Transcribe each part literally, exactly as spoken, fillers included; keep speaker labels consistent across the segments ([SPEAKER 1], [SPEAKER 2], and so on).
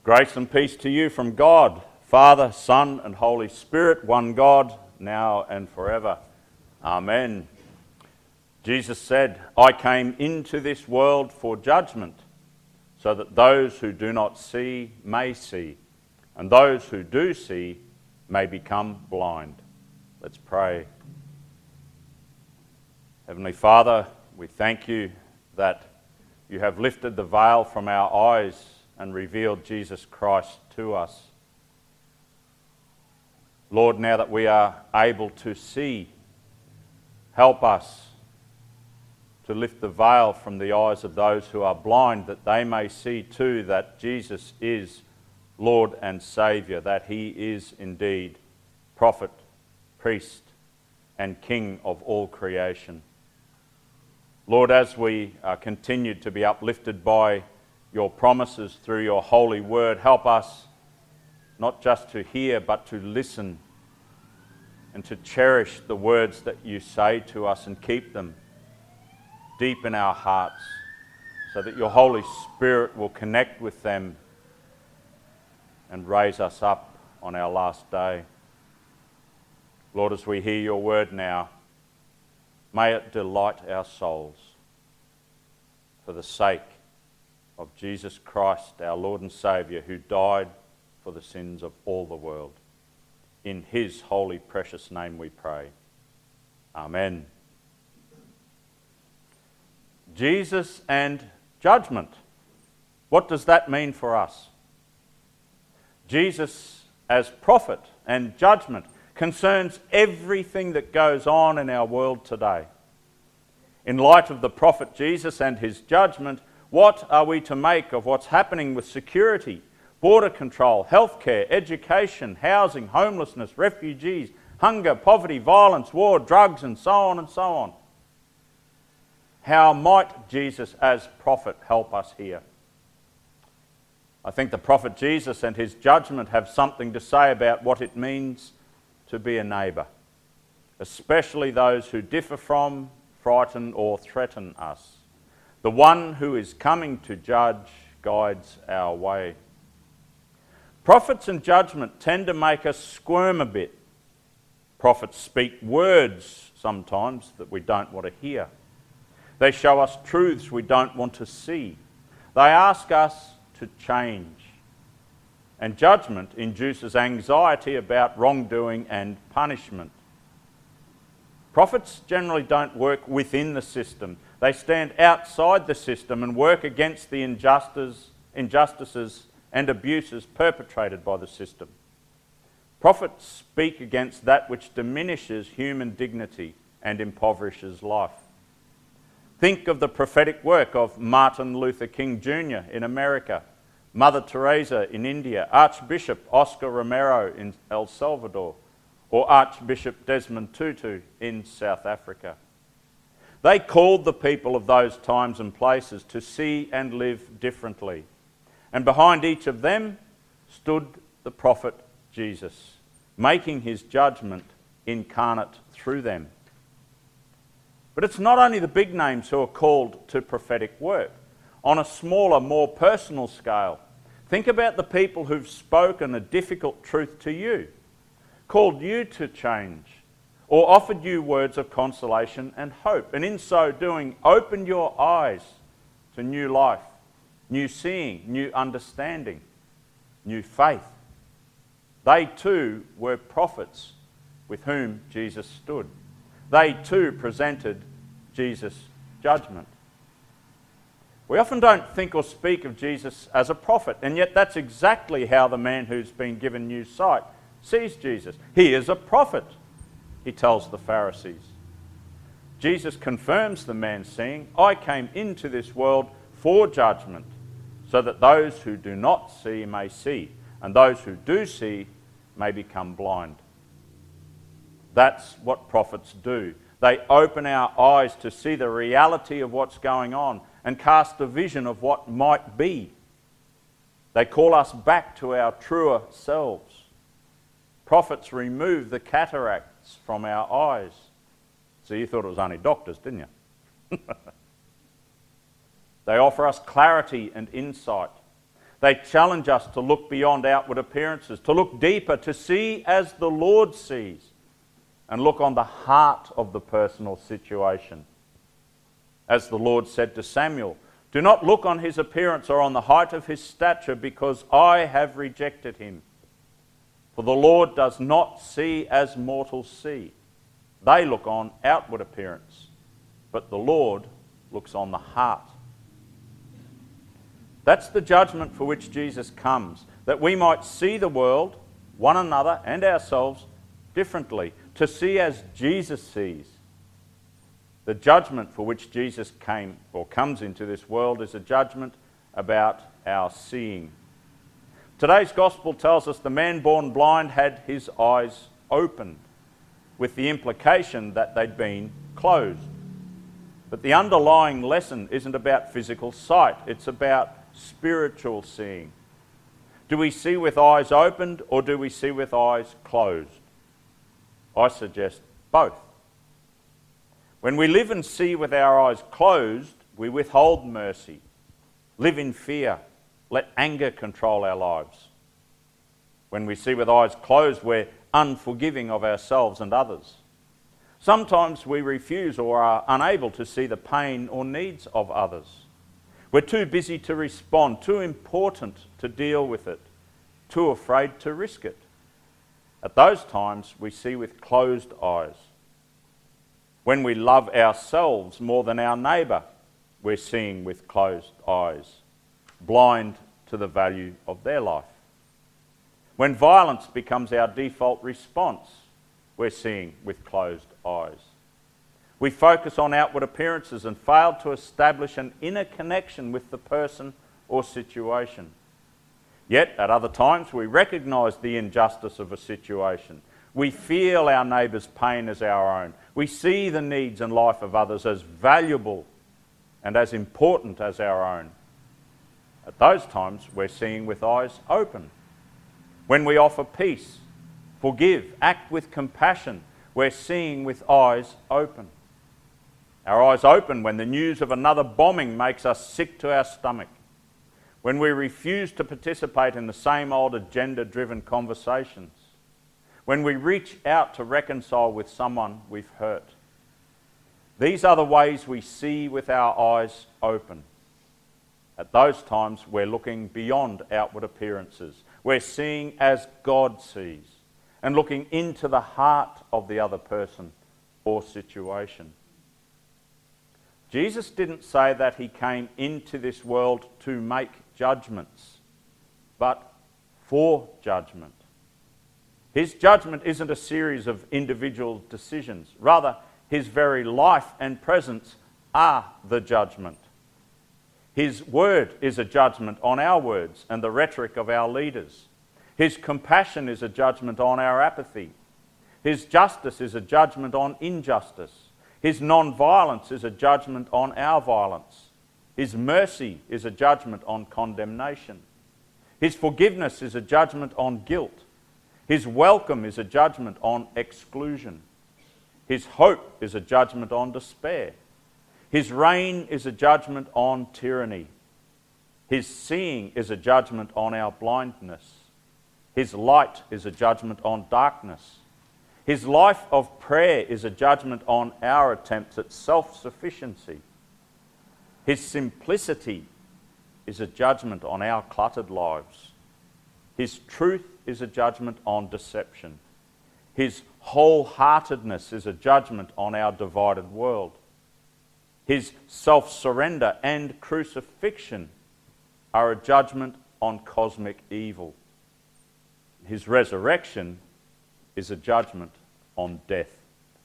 [SPEAKER 1] Grace and peace to you from God, Father, Son, and Holy Spirit, one God, now and forever. Amen. Jesus said, I came into this world for judgment, so that those who do not see may see, and those who do see may become blind. Let's pray. Heavenly Father, we thank you that you have lifted the veil from our eyes and revealed Jesus Christ to us. Lord, now that we are able to see, help us to lift the veil from the eyes of those who are blind, that they may see too that Jesus is Lord and Saviour, that he is indeed prophet, priest, and King of all creation. Lord, as we are continued to be uplifted by your promises through your holy word, help us not just to hear but to listen and to cherish the words that you say to us and keep them deep in our hearts so that your Holy Spirit will connect with them and raise us up on our last day. Lord, as we hear your word now, may it delight our souls for the sake of Jesus Christ, our Lord and Saviour, who died for the sins of all the world. In his holy, precious name we pray. Amen. Jesus and judgment. What does that mean for us? Jesus as prophet and judgment concerns everything that goes on in our world today. In light of the prophet Jesus and his judgment, what are we to make of what's happening with security, border control, healthcare, education, housing, homelessness, refugees, hunger, poverty, violence, war, drugs, and so on and so on? How might Jesus as prophet help us here? I think the prophet Jesus and his judgment have something to say about what it means to be a neighbour, especially those who differ from, frighten, or threaten us. The one who is coming to judge guides our way. Prophets and judgment tend to make us squirm a bit. Prophets speak words sometimes that we don't want to hear. They show us truths we don't want to see. They ask us to change. And judgment induces anxiety about wrongdoing and punishment. Prophets generally don't work within the system. They stand outside the system and work against the injustices, injustices and abuses perpetrated by the system. Prophets speak against that which diminishes human dignity and impoverishes life. Think of the prophetic work of Martin Luther King Junior in America, Mother Teresa in India, Archbishop Oscar Romero in El Salvador, or Archbishop Desmond Tutu in South Africa. They called the people of those times and places to see and live differently. And behind each of them stood the prophet Jesus, making his judgment incarnate through them. But it's not only the big names who are called to prophetic work. On a smaller, more personal scale, think about the people who've spoken a difficult truth to you, called you to change, or offered you words of consolation and hope, and in so doing opened your eyes to new life, new seeing, new understanding, new faith. They too were prophets with whom Jesus stood. They too presented Jesus' judgment. We often don't think or speak of Jesus as a prophet, and yet that's exactly how the man who's been given new sight sees Jesus. He is a prophet, he tells the Pharisees. Jesus confirms the man seeing, I came into this world for judgment, so that those who do not see may see, and those who do see may become blind. That's what prophets do. They open our eyes to see the reality of what's going on and cast a vision of what might be. They call us back to our truer selves. Prophets remove the cataracts from our eyes. So you thought it was only doctors, didn't you? They offer us clarity and insight. They challenge us to look beyond outward appearances, to look deeper, to see as the Lord sees, and look on the heart of the personal situation. As the Lord said to Samuel, "Do not look on his appearance or on the height of his stature, because I have rejected him. For the Lord does not see as mortals see. They look on outward appearance, but the Lord looks on the heart." That's the judgment for which Jesus comes, that we might see the world, one another and ourselves differently, to see as Jesus sees. The judgment for which Jesus came or comes into this world is a judgment about our seeing. Today's gospel tells us the man born blind had his eyes opened, with the implication that they'd been closed. But the underlying lesson isn't about physical sight, it's about spiritual seeing. Do we see with eyes opened, or do we see with eyes closed? I suggest both. When we live and see with our eyes closed, we withhold mercy, live in fear, let anger control our lives. When we see with eyes closed, we're unforgiving of ourselves and others. Sometimes we refuse or are unable to see the pain or needs of others. We're too busy to respond, too important to deal with it, too afraid to risk it. At those times, we see with closed eyes. When we love ourselves more than our neighbour, we're seeing with closed eyes, blind to the value of their life. When violence becomes our default response, we're seeing with closed eyes. We focus on outward appearances and fail to establish an inner connection with the person or situation. Yet, at other times, we recognise the injustice of a situation. We feel our neighbour's pain as our own. We see the needs and life of others as valuable and as important as our own. At those times, we're seeing with eyes open. When we offer peace, forgive, act with compassion, we're seeing with eyes open. Our eyes open when the news of another bombing makes us sick to our stomach. When we refuse to participate in the same old agenda-driven conversations. When we reach out to reconcile with someone we've hurt. These are the ways we see with our eyes open. At those times, we're looking beyond outward appearances. We're seeing as God sees and looking into the heart of the other person or situation. Jesus didn't say that he came into this world to make judgments, but for judgment. His judgment isn't a series of individual decisions. Rather, his very life and presence are the judgment. His word is a judgment on our words and the rhetoric of our leaders. His compassion is a judgment on our apathy. His justice is a judgment on injustice. His non-violence is a judgment on our violence. His mercy is a judgment on condemnation. His forgiveness is a judgment on guilt. His welcome is a judgment on exclusion. His hope is a judgment on despair. His reign is a judgment on tyranny. His seeing is a judgment on our blindness. His light is a judgment on darkness. His life of prayer is a judgment on our attempts at self-sufficiency. His simplicity is a judgment on our cluttered lives. His truth is a judgment on deception. His wholeheartedness is a judgment on our divided world. His self-surrender and crucifixion are a judgment on cosmic evil. His resurrection is a judgment on death.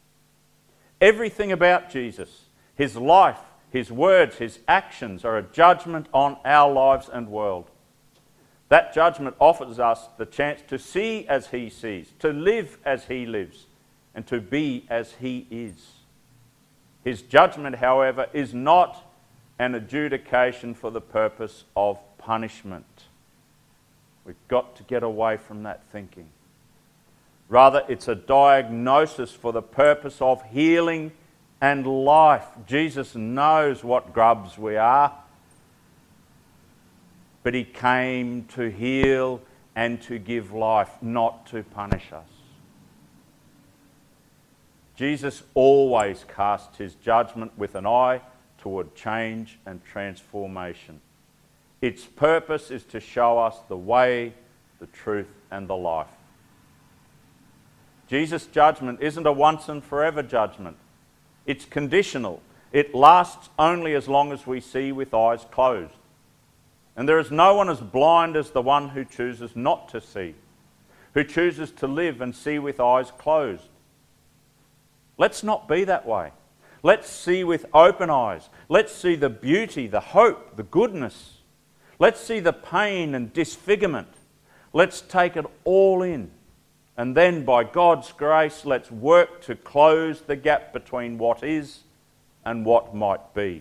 [SPEAKER 1] Everything about Jesus, his life, his words, his actions are a judgment on our lives and world. That judgment offers us the chance to see as he sees, to live as he lives, and to be as he is. His judgment, however, is not an adjudication for the purpose of punishment. We've got to get away from that thinking. Rather, it's a diagnosis for the purpose of healing and life. Jesus knows what grubs we are. but he came to heal and to give life, not to punish us. Jesus always casts his judgment with an eye toward change and transformation. Its purpose is to show us the way, the truth, and the life. Jesus' judgment isn't a once and forever judgment. It's conditional. It lasts only as long as we see with eyes closed. And there is no one as blind as the one who chooses not to see, who chooses to live and see with eyes closed. Let's not be that way. Let's see with open eyes. Let's see the beauty, the hope, the goodness. Let's see the pain and disfigurement. Let's take it all in. And then, by God's grace, let's work to close the gap between what is and what might be.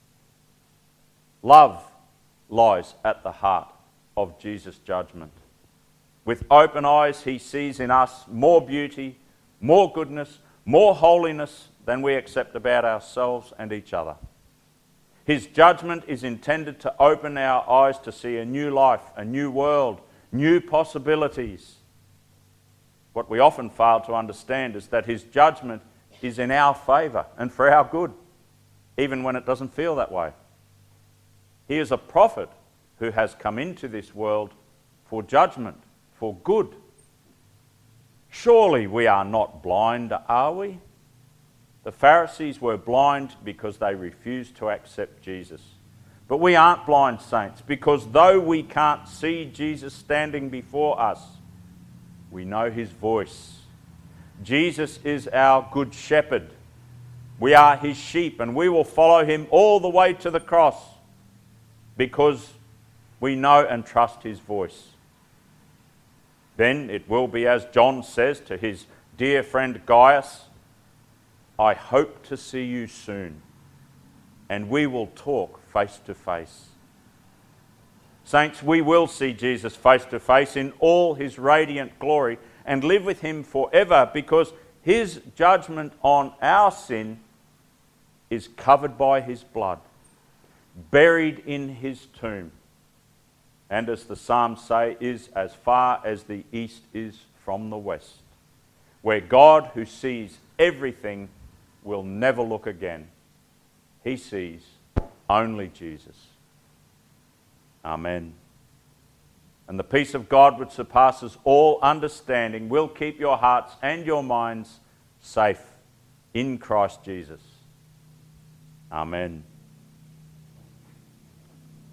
[SPEAKER 1] Love lies at the heart of Jesus' judgment. With open eyes, he sees in us more beauty, more goodness, more holiness than we accept about ourselves and each other. His judgment is intended to open our eyes to see a new life, a new world, new possibilities. What we often fail to understand is that his judgment is in our favour and for our good, even when it doesn't feel that way. He is a prophet who has come into this world for judgment, for good. Surely we are not blind, are we? The Pharisees were blind because they refused to accept Jesus. But we aren't blind, saints, because though we can't see Jesus standing before us, we know his voice. Jesus is our good shepherd. We are his sheep, and we will follow him all the way to the cross because we know and trust his voice. Then it will be as John says to his dear friend Gaius, I hope to see you soon, and we will talk face to face. Saints, we will see Jesus face to face in all his radiant glory and live with him forever, because his judgment on our sin is covered by his blood, buried in his tomb, and as the Psalms say, is as far as the east is from the west, where God, who sees everything, will never look again. He sees only Jesus. Amen. And the peace of God, which surpasses all understanding, will keep your hearts and your minds safe in Christ Jesus. Amen.